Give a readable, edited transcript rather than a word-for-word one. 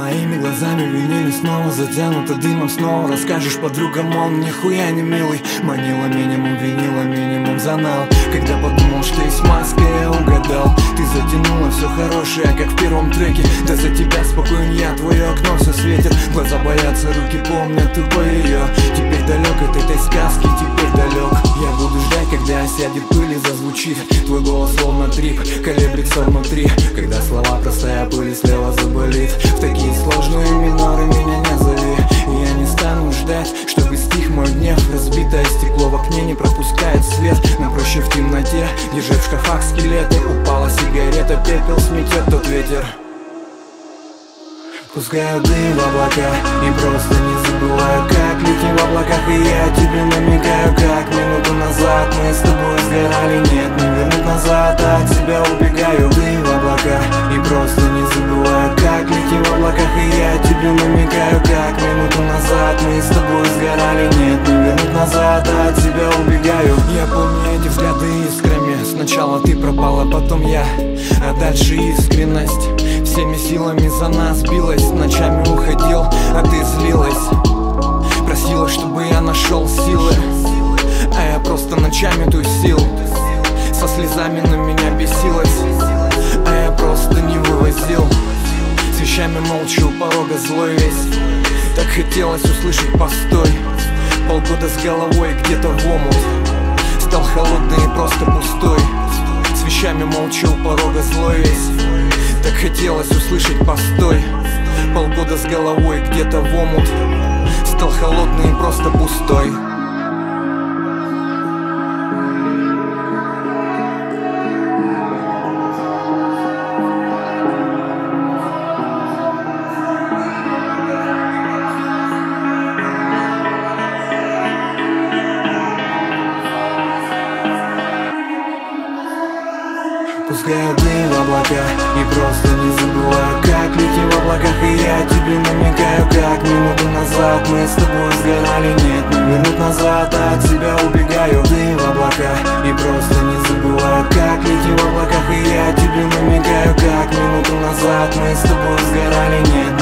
Моими глазами винили снова затянуто дымом. Снова расскажешь подругам, он нихуя не милый. Манила минимум, винила минимум, занал. Когда подумал, что есть маска, я угадал. Ты затянула все хорошее, как в первом треке. Да за тебя спокоен я, твое окно все светит. Глаза боятся, руки помнят тупо ее. Теперь далек от этой сказки, теперь далек. Я буду ждать, когда осядет пыль и зазвучит. Твой голос словно трип, колеблется внутри. Когда слова простая пыль и слева заболит. В такие сложные миноры меня не зови. И я не стану ждать, чтобы стих мой гнев. Разбитое стекло в окне не пропускает свет. Но проще в темноте, держать в шкафах скелеты. Упала сигарета, пепел сметет тот ветер. Пускаю дым в облака и просто не забываю, как летим в облаках. И я тебе намекаю, как минуту назад мы с тобой сгорали. Нет, не вернуть назад, от тебя убегаю. Дым в облака и просто не забываю, как летим в облаках. И я тебе намекаю, как минуту назад мы с тобой сгорали. Нет, не вернуть назад, от тебя убегаю. Я помню эти взгляды искрами. Сначала ты пропала, потом я, а дальше искренность. Всеми силами за нас билась, ночами уходил, а ты злилась. Просила, чтобы я нашел силы, а я просто ночами тусил. Со слезами на меня бесилась, а я просто не вывозил. С вещами молча у порога злой весь. Так хотелось услышать постой. Полгода с головой где-то в омут. Стал холодный и просто пустой. С вещами молча у порога злой весь. Так хотелось услышать постой. Полгода с головой где-то в омут. Стал холодный и просто пустой. Пускаю дым в облака и просто не забываю, как летим в облаках. И я тебе намекаю, как минуту назад мы с тобой сгорали. Нет, не вернуть назад, от тебя убегаю. Дым в облака и просто не забываю, как летим в облаках. И я тебе намекаю, как минуту назад мы с тобой сгорали. Нет,